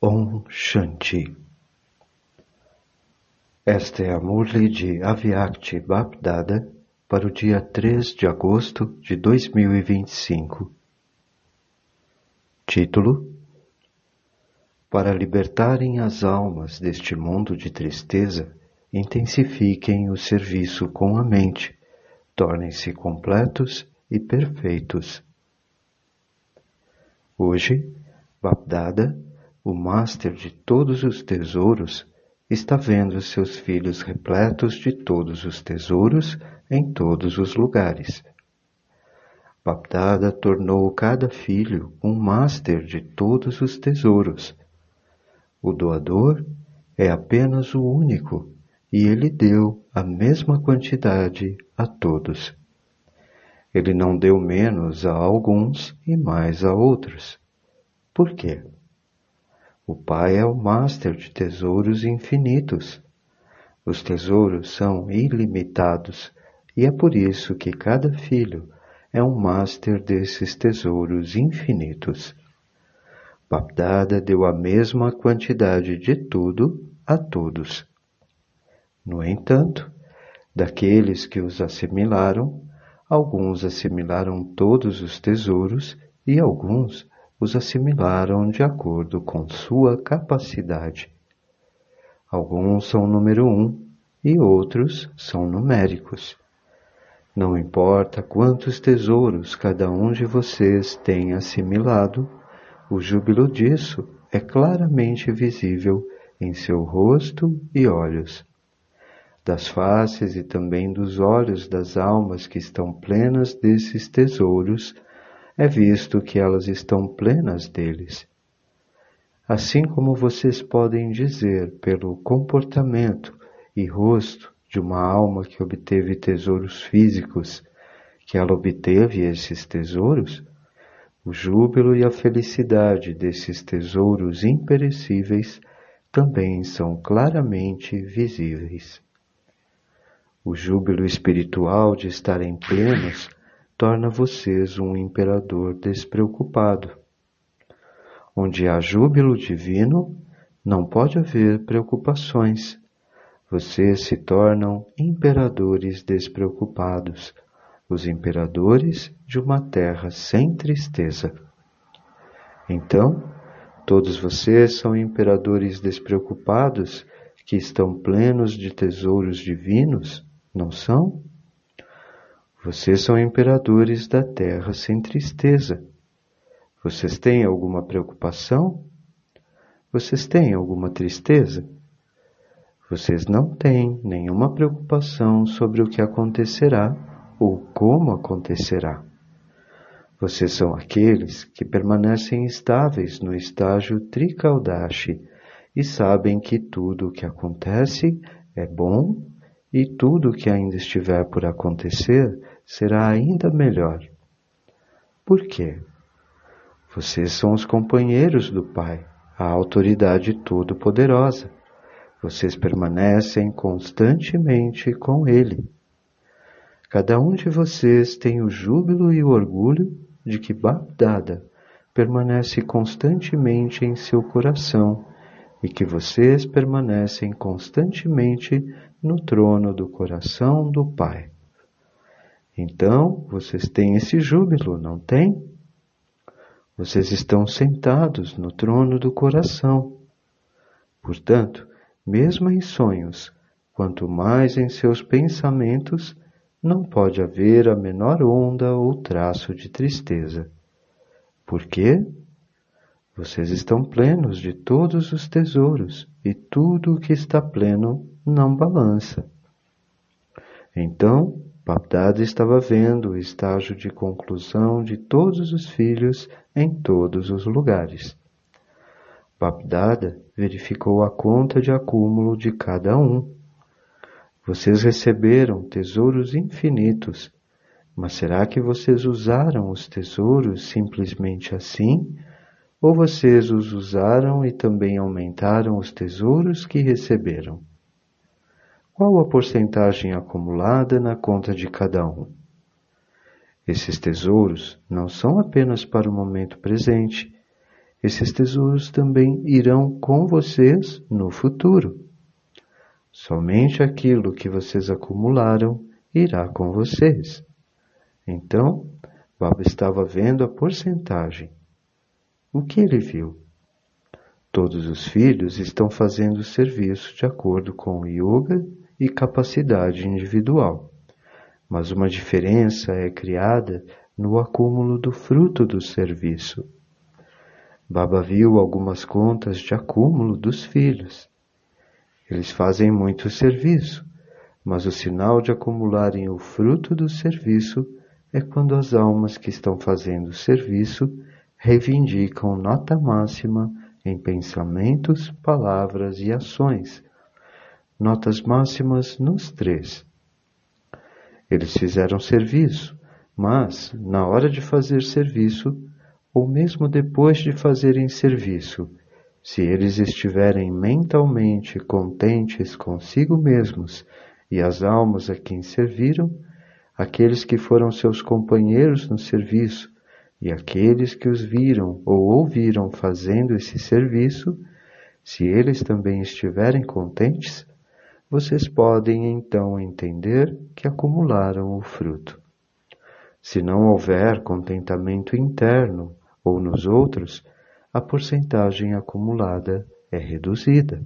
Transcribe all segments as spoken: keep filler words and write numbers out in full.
Om Shanti. Esta é a Murli de Avyakti Bapdada para o dia três de agosto de dois mil e vinte e cinco. Título: Para libertarem as almas deste mundo de tristeza, intensifiquem o serviço com a mente, tornem-se completos e perfeitos. Hoje, Bapdada, o Master de todos os tesouros, está vendo seus filhos repletos de todos os tesouros em todos os lugares. Bapdada tornou cada filho um Master de todos os tesouros. O doador é apenas o único e ele deu a mesma quantidade a todos. Ele não deu menos a alguns e mais a outros. Por quê? O Pai é o Master de tesouros infinitos. Os tesouros são ilimitados e é por isso que cada filho é um Master desses tesouros infinitos. Bapdada deu a mesma quantidade de tudo a todos. No entanto, daqueles que os assimilaram, alguns assimilaram todos os tesouros e alguns os assimilaram de acordo com sua capacidade. Alguns são número um e outros são numéricos. Não importa quantos tesouros cada um de vocês tem assimilado, o júbilo disso é claramente visível em seu rosto e olhos. Das faces e também dos olhos das almas que estão plenas desses tesouros, é visto que elas estão plenas deles. Assim como vocês podem dizer pelo comportamento e rosto de uma alma que obteve tesouros físicos, que ela obteve esses tesouros, o júbilo e a felicidade desses tesouros imperecíveis também são claramente visíveis. O júbilo espiritual de estarem plenos torna vocês um imperador despreocupado. Onde há júbilo divino, não pode haver preocupações. Vocês se tornam imperadores despreocupados, os imperadores de uma terra sem tristeza. Então, todos vocês são imperadores despreocupados que estão plenos de tesouros divinos, não são? Vocês são imperadores da terra sem tristeza. Vocês têm alguma preocupação? Vocês têm alguma tristeza? Vocês não têm nenhuma preocupação sobre o que acontecerá ou como acontecerá. Vocês são aqueles que permanecem estáveis no estágio Trikaudashi e sabem que tudo o que acontece é bom e tudo o que ainda estiver por acontecer será ainda melhor. Por quê? Vocês são os companheiros do Pai, a autoridade todo-poderosa. Vocês permanecem constantemente com Ele. Cada um de vocês tem o júbilo e o orgulho de que Bapdada permanece constantemente em seu coração e que vocês permanecem constantemente no trono do coração do Pai. Então, vocês têm esse júbilo, não têm? Vocês estão sentados no trono do coração. Portanto, mesmo em sonhos, quanto mais em seus pensamentos, não pode haver a menor onda ou traço de tristeza. Por quê? Vocês estão plenos de todos os tesouros e tudo o que está pleno não balança. Então, Bapdada estava vendo o estágio de conclusão de todos os filhos em todos os lugares. Bapdada verificou a conta de acúmulo de cada um. Vocês receberam tesouros infinitos, mas será que vocês usaram os tesouros simplesmente assim? Ou vocês os usaram e também aumentaram os tesouros que receberam? Qual a porcentagem acumulada na conta de cada um? Esses tesouros não são apenas para o momento presente, esses tesouros também irão com vocês no futuro. Somente aquilo que vocês acumularam irá com vocês. Então, Baba estava vendo a porcentagem. O que ele viu? Todos os filhos estão fazendo o serviço de acordo com o yoga e capacidade individual. Mas uma diferença é criada no acúmulo do fruto do serviço. Baba viu algumas contas de acúmulo dos filhos. Eles fazem muito serviço, mas o sinal de acumularem o fruto do serviço é quando as almas que estão fazendo o serviço reivindicam nota máxima em pensamentos, palavras e ações. Notas máximas nos três. Eles fizeram serviço, mas, na hora de fazer serviço, ou mesmo depois de fazerem serviço, se eles estiverem mentalmente contentes consigo mesmos e as almas a quem serviram, aqueles que foram seus companheiros no serviço e aqueles que os viram ou ouviram fazendo esse serviço, se eles também estiverem contentes, vocês podem então entender que acumularam o fruto. Se não houver contentamento interno ou nos outros, a porcentagem acumulada é reduzida.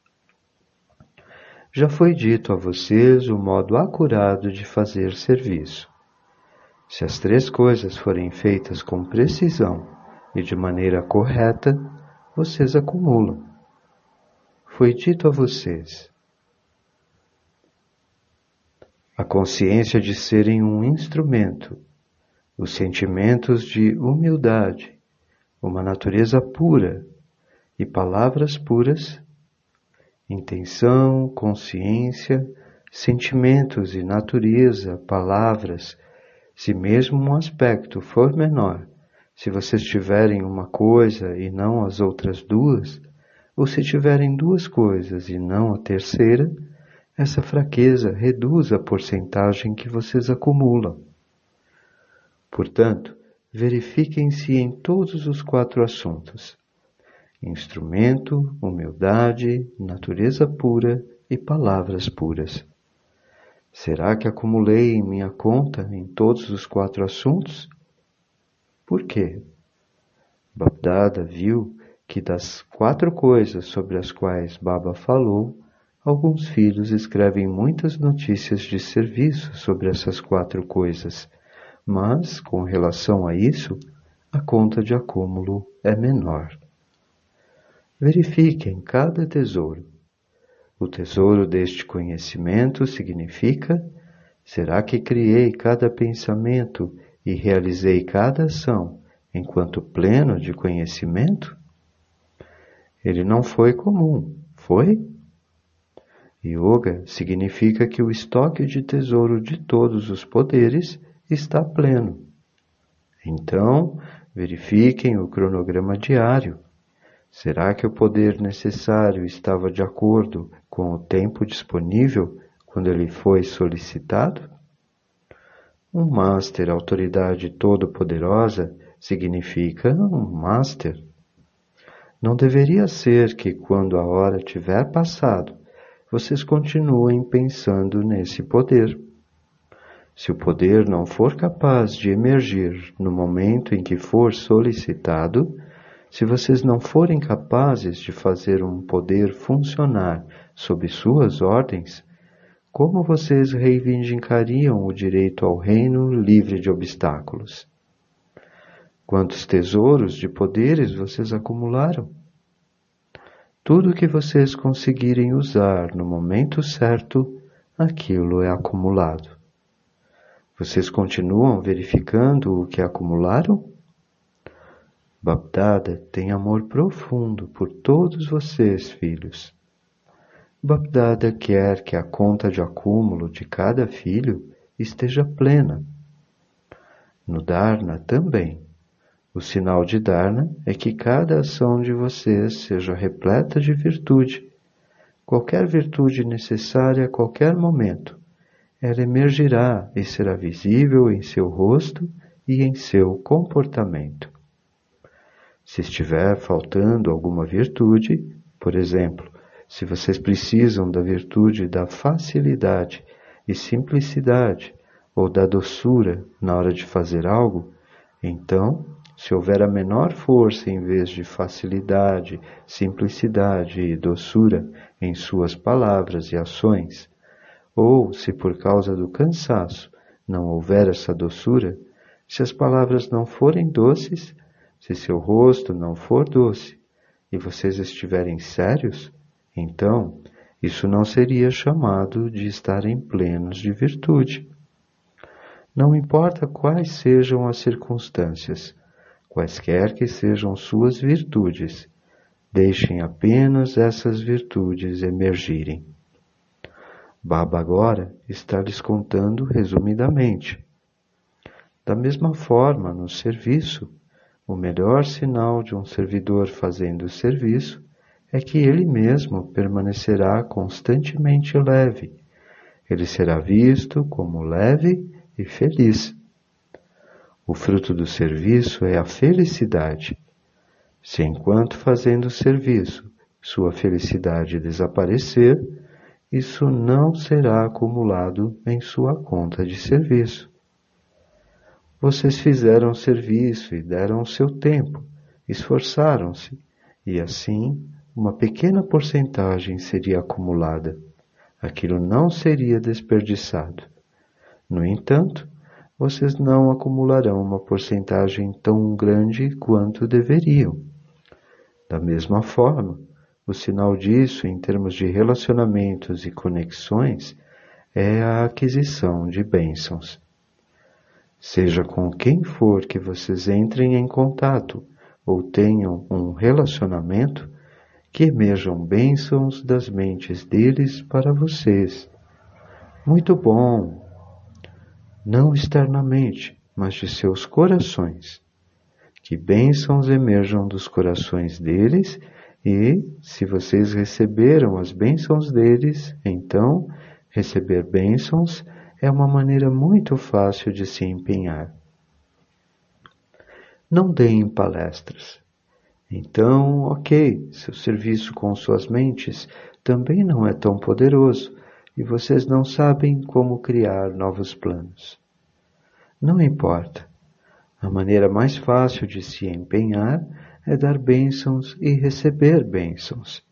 Já foi dito a vocês o modo acurado de fazer serviço. Se as três coisas forem feitas com precisão e de maneira correta, vocês acumulam. Foi dito a vocês a consciência de serem um instrumento, os sentimentos de humildade, uma natureza pura e palavras puras, intenção, consciência, sentimentos e natureza, palavras. Se mesmo um aspecto for menor, se vocês tiverem uma coisa e não as outras duas, ou se tiverem duas coisas e não a terceira, essa fraqueza reduz a porcentagem que vocês acumulam. Portanto, verifiquem-se em todos os quatro assuntos: instrumento, humildade, natureza pura e palavras puras. Será que acumulei em minha conta em todos os quatro assuntos? Por quê? Babdada viu que das quatro coisas sobre as quais Baba falou, alguns filhos escrevem muitas notícias de serviço sobre essas quatro coisas, mas, com relação a isso, a conta de acúmulo é menor. Verifiquem cada tesouro. O tesouro deste conhecimento significa: será que criei cada pensamento e realizei cada ação enquanto pleno de conhecimento? Ele não foi comum, foi? Yoga significa que o estoque de tesouro de todos os poderes está pleno. Então, verifiquem o cronograma diário. Será que o poder necessário estava de acordo com o tempo disponível quando ele foi solicitado? Um Master, autoridade todo-poderosa, significa um Master. Não deveria ser que, quando a hora tiver passado, vocês continuem pensando nesse poder. Se o poder não for capaz de emergir no momento em que for solicitado, se vocês não forem capazes de fazer um poder funcionar sob suas ordens, como vocês reivindicariam o direito ao reino livre de obstáculos? Quantos tesouros de poderes vocês acumularam? Tudo que vocês conseguirem usar no momento certo, aquilo é acumulado. Vocês continuam verificando o que acumularam? Babdada tem amor profundo por todos vocês, filhos. Babdada quer que a conta de acúmulo de cada filho esteja plena. No Dharna também. O sinal de Dharna é que cada ação de vocês seja repleta de virtude. Qualquer virtude necessária a qualquer momento, ela emergirá e será visível em seu rosto e em seu comportamento. Se estiver faltando alguma virtude, por exemplo, se vocês precisam da virtude da facilidade e simplicidade ou da doçura na hora de fazer algo, então, se houver a menor força em vez de facilidade, simplicidade e doçura em suas palavras e ações, ou se por causa do cansaço não houver essa doçura, se as palavras não forem doces, se seu rosto não for doce e vocês estiverem sérios, então isso não seria chamado de estarem plenos de virtude. Não importa quais sejam as circunstâncias, quaisquer que sejam suas virtudes, deixem apenas essas virtudes emergirem. Baba agora está lhes contando resumidamente. Da mesma forma, no serviço, o melhor sinal de um servidor fazendo o serviço é que ele mesmo permanecerá constantemente leve. Ele será visto como leve e feliz. O fruto do serviço é a felicidade. Se enquanto fazendo o serviço sua felicidade desaparecer, isso não será acumulado em sua conta de serviço. Vocês fizeram serviço e deram o seu tempo, esforçaram-se, e assim uma pequena porcentagem seria acumulada. Aquilo não seria desperdiçado. No entanto, vocês não acumularão uma porcentagem tão grande quanto deveriam. Da mesma forma, o sinal disso em termos de relacionamentos e conexões é a aquisição de bênçãos. Seja com quem for que vocês entrem em contato ou tenham um relacionamento, que emerjam bênçãos das mentes deles para vocês. Muito bom! Não externamente, mas de seus corações. Que bênçãos emerjam dos corações deles e, se vocês receberam as bênçãos deles, então, receber bênçãos é uma maneira muito fácil de se empenhar. Não deem palestras. Então, ok, seu serviço com suas mentes também não é tão poderoso e vocês não sabem como criar novos planos. Não importa. A maneira mais fácil de se empenhar é dar bênçãos e receber bênçãos.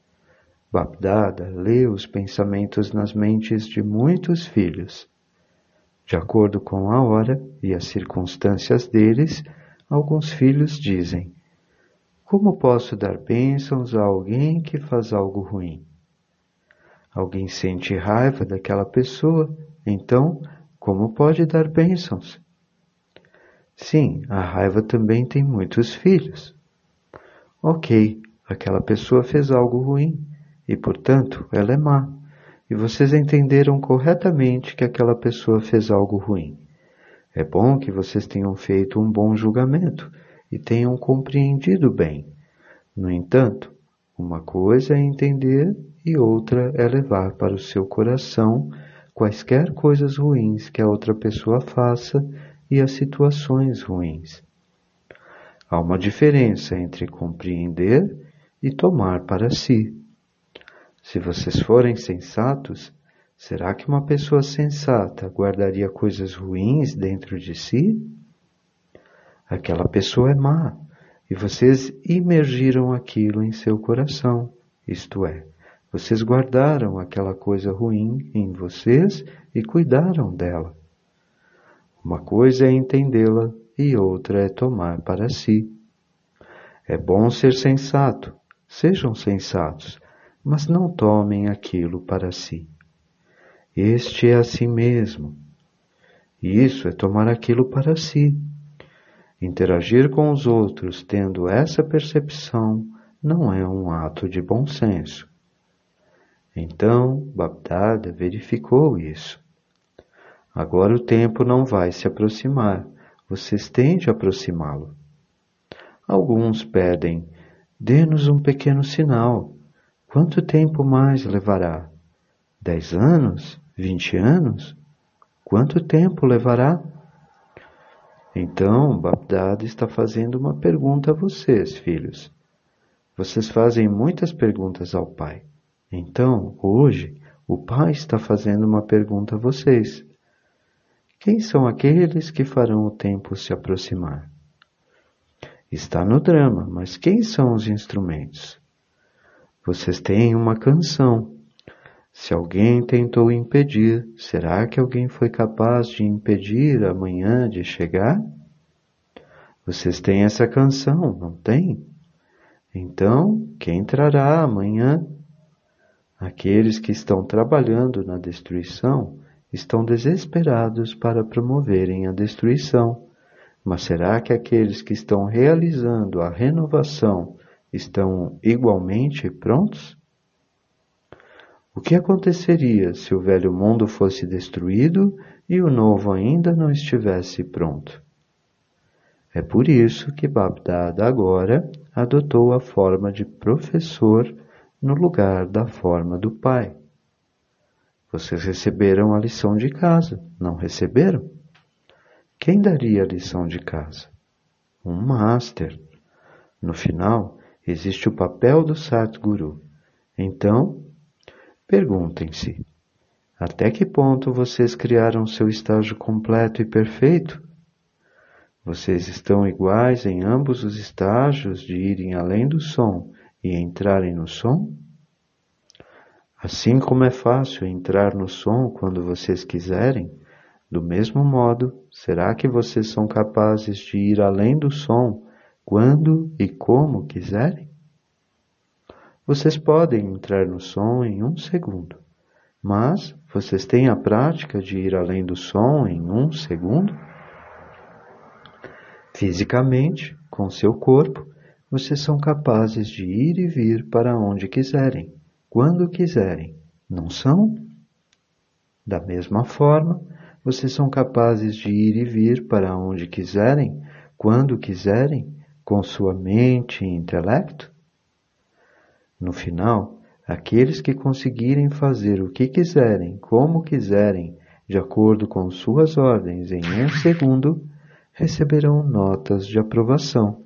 Bapdada lê os pensamentos nas mentes de muitos filhos. De acordo com a hora e as circunstâncias deles, alguns filhos dizem: como posso dar bênçãos a alguém que faz algo ruim? Alguém sente raiva daquela pessoa, então, como pode dar bênçãos? Sim, a raiva também tem muitos filhos. Ok, aquela pessoa fez algo ruim, e portanto ela é má, e vocês entenderam corretamente que aquela pessoa fez algo ruim. É bom que vocês tenham feito um bom julgamento, e tenham compreendido bem. No entanto, uma coisa é entender e outra é levar para o seu coração quaisquer coisas ruins que a outra pessoa faça e as situações ruins. Há uma diferença entre compreender e tomar para si. Se vocês forem sensatos, será que uma pessoa sensata guardaria coisas ruins dentro de si? Aquela pessoa é má, e vocês imergiram aquilo em seu coração, isto é, vocês guardaram aquela coisa ruim em vocês e cuidaram dela. Uma coisa é entendê-la e outra é tomar para si. É bom ser sensato, sejam sensatos, mas não tomem aquilo para si. Este é assim mesmo. E isso é tomar aquilo para si. Interagir com os outros tendo essa percepção não é um ato de bom senso. Então, Bapdada verificou isso. Agora o tempo não vai se aproximar, vocês têm de aproximá-lo. Alguns pedem, dê-nos um pequeno sinal. Quanto tempo mais levará? Dez anos? Vinte anos? Quanto tempo levará? Então, Bapdada está fazendo uma pergunta a vocês, filhos. Vocês fazem muitas perguntas ao Pai. Então, hoje, o Pai está fazendo uma pergunta a vocês. Quem são aqueles que farão o tempo se aproximar? Está no drama, mas quem são os instrumentos? Vocês têm uma canção. Se alguém tentou impedir, será que alguém foi capaz de impedir amanhã de chegar? Vocês têm essa canção, não têm? Então, quem trará amanhã? Aqueles que estão trabalhando na destruição estão desesperados para promoverem a destruição. Mas será que aqueles que estão realizando a renovação estão igualmente prontos? O que aconteceria se o velho mundo fosse destruído e o novo ainda não estivesse pronto? É por isso que Bapdada agora adotou a forma de professor no lugar da forma do pai. Vocês receberam a lição de casa, não receberam? Quem daria a lição de casa? Um Master. No final, existe o papel do Satguru. Então, perguntem-se, até que ponto vocês criaram seu estágio completo e perfeito? Vocês estão iguais em ambos os estágios de irem além do som e entrarem no som? Assim como é fácil entrar no som quando vocês quiserem, do mesmo modo, será que vocês são capazes de ir além do som quando e como quiserem? Vocês podem entrar no som em um segundo, mas vocês têm a prática de ir além do som em um segundo? Fisicamente, com seu corpo, vocês são capazes de ir e vir para onde quiserem, quando quiserem, não são? Da mesma forma, vocês são capazes de ir e vir para onde quiserem, quando quiserem, com sua mente e intelecto? No final, aqueles que conseguirem fazer o que quiserem, como quiserem, de acordo com suas ordens em um segundo, receberão notas de aprovação.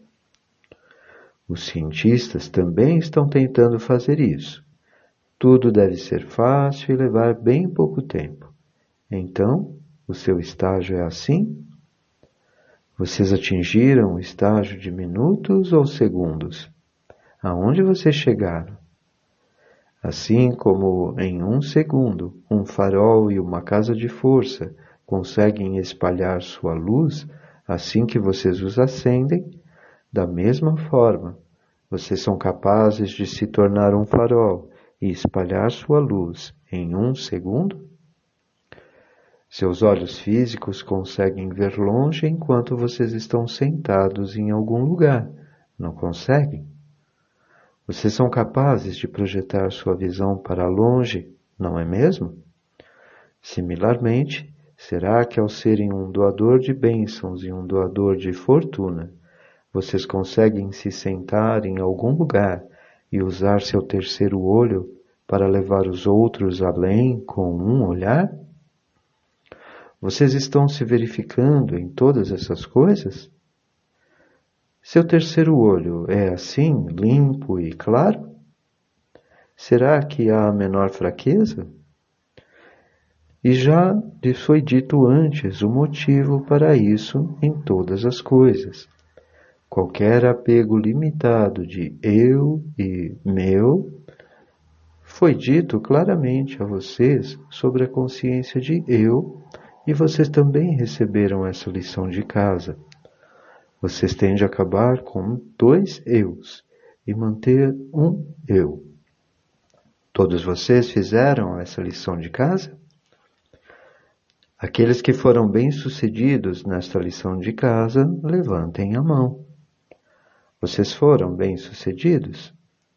Os cientistas também estão tentando fazer isso. Tudo deve ser fácil e levar bem pouco tempo. Então, o seu estágio é assim? Vocês atingiram o estágio de minutos ou segundos? Aonde vocês chegaram? Assim como em um segundo, um farol e uma casa de força conseguem espalhar sua luz assim que vocês os acendem, da mesma forma, vocês são capazes de se tornar um farol e espalhar sua luz em um segundo? Seus olhos físicos conseguem ver longe enquanto vocês estão sentados em algum lugar, não conseguem? Vocês são capazes de projetar sua visão para longe, não é mesmo? Similarmente, será que ao serem um doador de bênçãos e um doador de fortuna, vocês conseguem se sentar em algum lugar e usar seu terceiro olho para levar os outros além com um olhar? Vocês estão se verificando em todas essas coisas? Seu terceiro olho é assim, limpo e claro? Será que há a menor fraqueza? E já lhes foi dito antes o motivo para isso em todas as coisas. Qualquer apego limitado de eu e meu foi dito claramente a vocês sobre a consciência de eu, e vocês também receberam essa lição de casa. Vocês têm de acabar com dois eus e manter um eu. Todos vocês fizeram essa lição de casa? Aqueles que foram bem-sucedidos nesta lição de casa, levantem a mão. Vocês foram bem-sucedidos?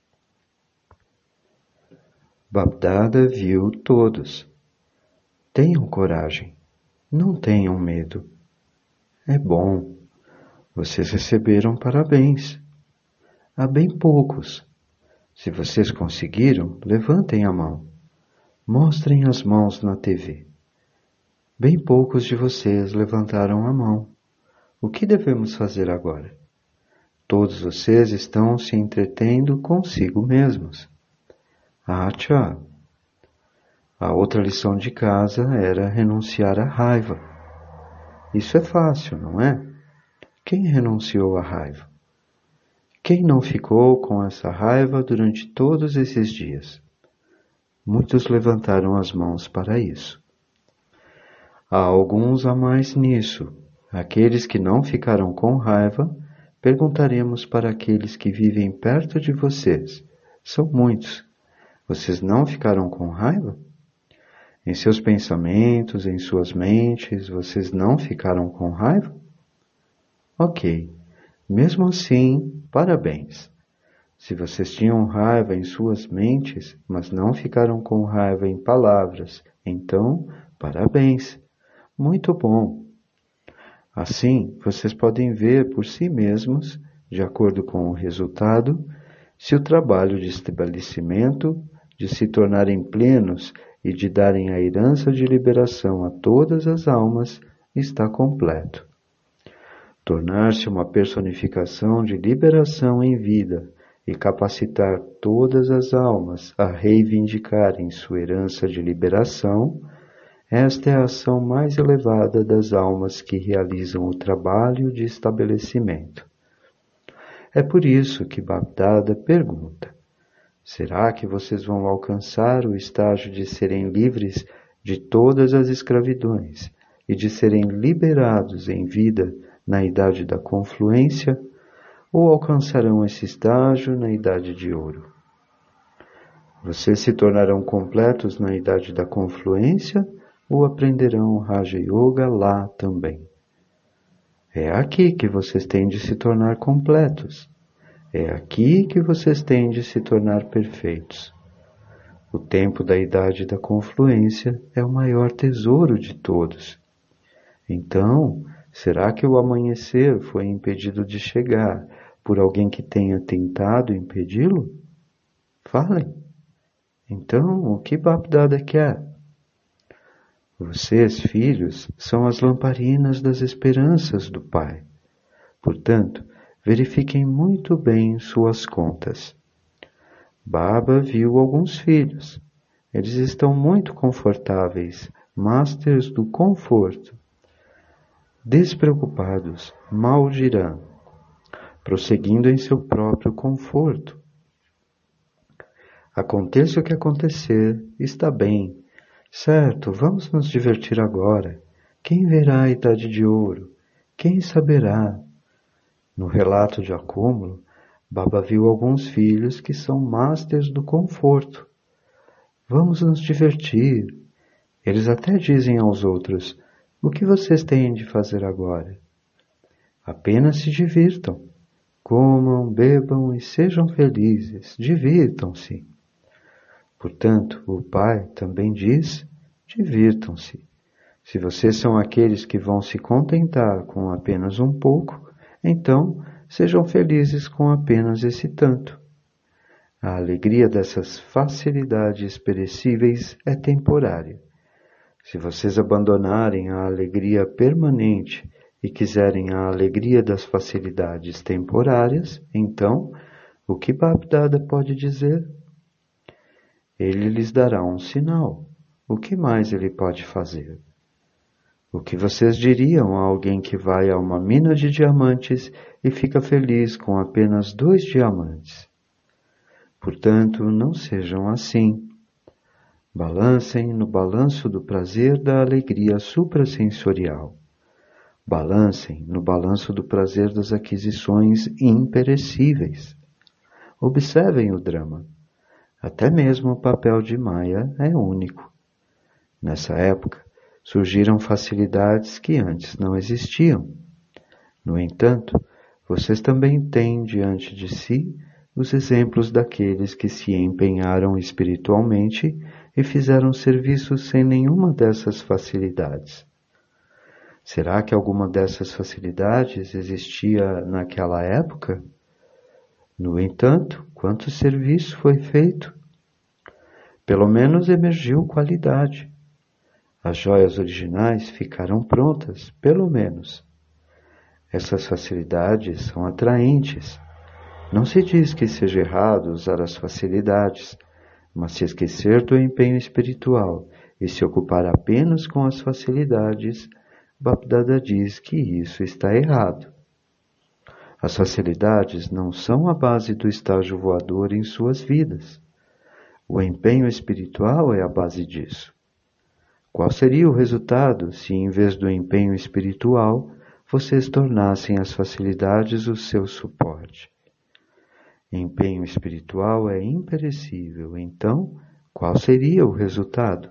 Bapdada viu todos. Tenham coragem. Não tenham medo. É bom. Vocês receberam parabéns. Há bem poucos. Se vocês conseguiram, levantem a mão. Mostrem as mãos na T V. Bem poucos de vocês levantaram a mão. O que devemos fazer agora? Todos vocês estão se entretendo consigo mesmos. Ah, tchá! A outra lição de casa era renunciar à raiva. Isso é fácil, não é? Quem renunciou à raiva? Quem não ficou com essa raiva durante todos esses dias? Muitos levantaram as mãos para isso. Há alguns a mais nisso. Aqueles que não ficaram com raiva, perguntaremos para aqueles que vivem perto de vocês. São muitos. Vocês não ficaram com raiva? Em seus pensamentos, em suas mentes, vocês não ficaram com raiva? Ok. Mesmo assim, parabéns. Se vocês tinham raiva em suas mentes, mas não ficaram com raiva em palavras, então, parabéns. Muito bom. Assim, vocês podem ver por si mesmos, de acordo com o resultado, se o trabalho de estabelecimento, de se tornarem plenos e de darem a herança de liberação a todas as almas, está completo. Tornar-se uma personificação de liberação em vida e capacitar todas as almas a reivindicarem sua herança de liberação, esta é a ação mais elevada das almas que realizam o trabalho de estabelecimento. É por isso que Bapdada pergunta: será que vocês vão alcançar o estágio de serem livres de todas as escravidões e de serem liberados em vida na idade da confluência, ou alcançarão esse estágio na idade de ouro? Vocês se tornarão completos na idade da confluência ou aprenderão Raja Yoga lá também? É aqui que vocês têm de se tornar completos. É aqui que vocês têm de se tornar perfeitos. O tempo da idade da confluência é o maior tesouro de todos. Então, será que o amanhecer foi impedido de chegar por alguém que tenha tentado impedi-lo? Falem. Então, o que Bapdada quer? Vocês, filhos, são as lamparinas das esperanças do Pai. Portanto, verifiquem muito bem suas contas. Baba viu alguns filhos. Eles estão muito confortáveis, masters do conforto. Despreocupados, mal dirão, prosseguindo em seu próprio conforto. Aconteça o que acontecer, está bem. Certo, vamos nos divertir agora. Quem verá a idade de ouro? Quem saberá? No relato de acúmulo, Baba viu alguns filhos que são masters do conforto. Vamos nos divertir. Eles até dizem aos outros: o que vocês têm de fazer agora? Apenas se divirtam. Comam, bebam e sejam felizes. Divirtam-se. Portanto, o Pai também diz: divirtam-se. Se vocês são aqueles que vão se contentar com apenas um pouco, então sejam felizes com apenas esse tanto. A alegria dessas facilidades perecíveis é temporária. Se vocês abandonarem a alegria permanente e quiserem a alegria das facilidades temporárias, então, o que Bapdada pode dizer? Ele lhes dará um sinal. O que mais ele pode fazer? O que vocês diriam a alguém que vai a uma mina de diamantes e fica feliz com apenas dois diamantes? Portanto, não sejam assim. Balancem no balanço do prazer da alegria suprassensorial. Balancem no balanço do prazer das aquisições imperecíveis. Observem o drama. Até mesmo o papel de Maya é único. Nessa época, surgiram facilidades que antes não existiam. No entanto, vocês também têm diante de si os exemplos daqueles que se empenharam espiritualmente e fizeram serviços sem nenhuma dessas facilidades. Será que alguma dessas facilidades existia naquela época? No entanto, quanto serviço foi feito? Pelo menos emergiu qualidade. As joias originais ficaram prontas, pelo menos. Essas facilidades são atraentes. Não se diz que seja errado usar as facilidades, mas se esquecer do empenho espiritual e se ocupar apenas com as facilidades, Bapdada diz que isso está errado. As facilidades não são a base do estágio voador em suas vidas. O empenho espiritual é a base disso. Qual seria o resultado se, em vez do empenho espiritual, vocês tornassem as facilidades o seu suporte? Empenho espiritual é imperecível, então, qual seria o resultado?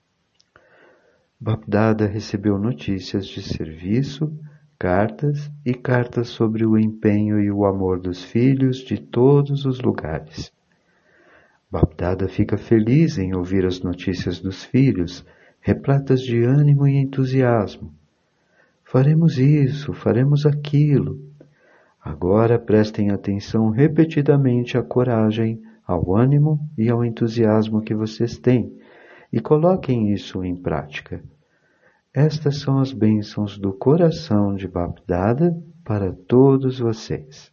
Bapdada recebeu notícias de serviço, cartas e cartas sobre o empenho e o amor dos filhos de todos os lugares. Bapdada fica feliz em ouvir as notícias dos filhos, repletas de ânimo e entusiasmo. Faremos isso, faremos aquilo. Agora prestem atenção repetidamente à coragem, ao ânimo e ao entusiasmo que vocês têm e coloquem isso em prática. Estas são as bênçãos do coração de Bapdada para todos vocês.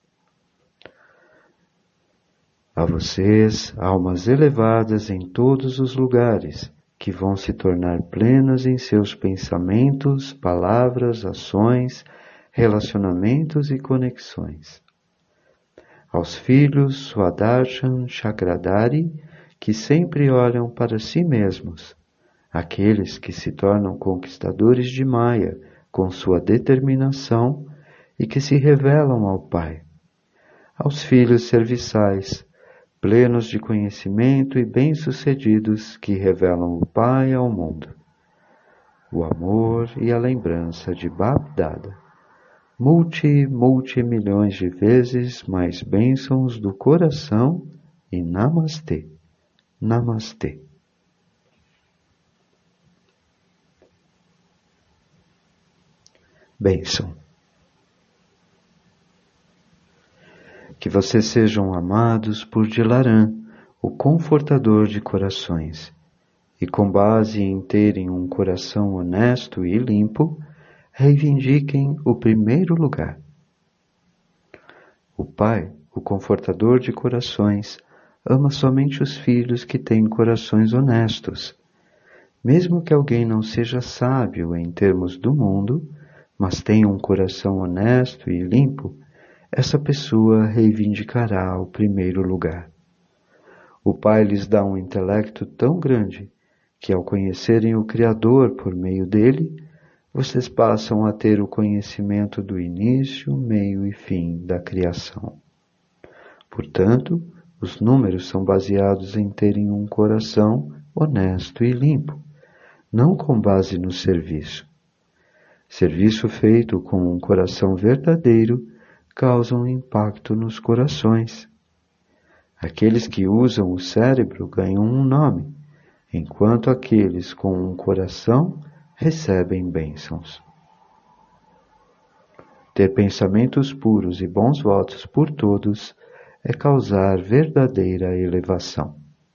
A vocês, almas elevadas em todos os lugares, que vão se tornar plenas em seus pensamentos, palavras, ações, relacionamentos e conexões. Aos filhos Swadarshana Chakradhari, que sempre olham para si mesmos, aqueles que se tornam conquistadores de Maya com sua determinação e que se revelam ao Pai. Aos filhos serviçais, plenos de conhecimento e bem-sucedidos que revelam o Pai ao mundo. O amor e a lembrança de Bapdada. Multi, multi milhões de vezes mais bênçãos do coração e Namastê, Namastê. Bênção. Que vocês sejam amados por Dilaran, o confortador de corações, e com base em terem um coração honesto e limpo, reivindiquem o primeiro lugar. O Pai, o confortador de corações, ama somente os filhos que têm corações honestos. Mesmo que alguém não seja sábio em termos do mundo, mas tenha um coração honesto e limpo, essa pessoa reivindicará o primeiro lugar. O Pai lhes dá um intelecto tão grande que, ao conhecerem o Criador por meio dele, vocês passam a ter o conhecimento do início, meio e fim da criação. Portanto, os números são baseados em terem um coração honesto e limpo, não com base no serviço. Serviço feito com um coração verdadeiro causa um impacto nos corações. Aqueles que usam o cérebro ganham um nome, enquanto aqueles com um coração recebem bênçãos. Ter pensamentos puros e bons votos por todos é causar verdadeira elevação.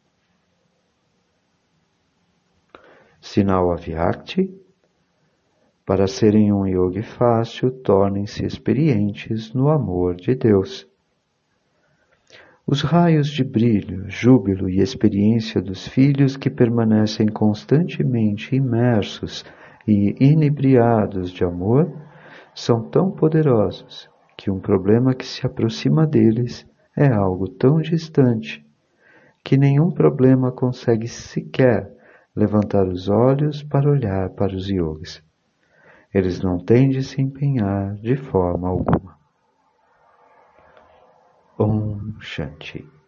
Sinal Avyakti. Para serem um yogi fácil, tornem-se experientes no amor de Deus. Os raios de brilho, júbilo e experiência dos filhos que permanecem constantemente imersos e inebriados de amor são tão poderosos que um problema que se aproxima deles é algo tão distante que nenhum problema consegue sequer levantar os olhos para olhar para os yogis. Eles não têm de se empenhar de forma alguma. Om Shanti.